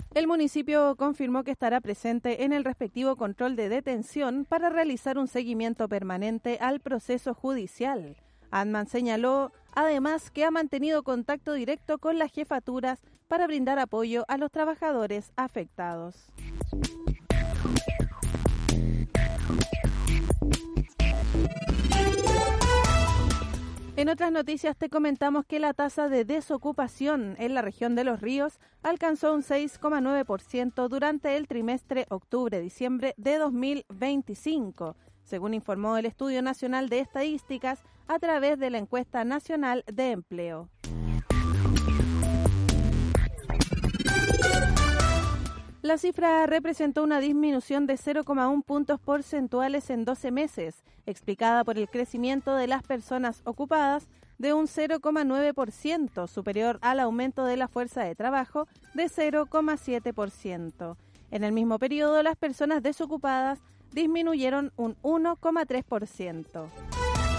El municipio confirmó que estará presente en el respectivo control de detención para realizar un seguimiento permanente al proceso judicial. Antman señaló además que ha mantenido contacto directo con las jefaturas para brindar apoyo a los trabajadores afectados. En otras noticias te comentamos que la tasa de desocupación en la región de Los Ríos alcanzó un 6,9% durante el trimestre octubre-diciembre de 2025, según informó el Estudio Nacional de Estadísticas a través de la Encuesta Nacional de Empleo. La cifra representó una disminución de 0,1 puntos porcentuales en 12 meses, explicada por el crecimiento de las personas ocupadas de un 0,9%, superior al aumento de la fuerza de trabajo de 0,7%. En el mismo periodo, las personas desocupadas disminuyeron un 1,3%.